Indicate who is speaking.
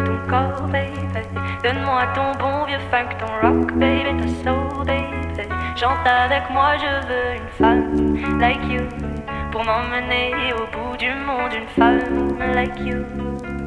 Speaker 1: ton corps, baby. Donne-moi ton bon vieux funk, ton rock, baby, ta soul, baby. Chante avec moi, je veux une femme like you pour m'emmener au bout du monde, une femme like you.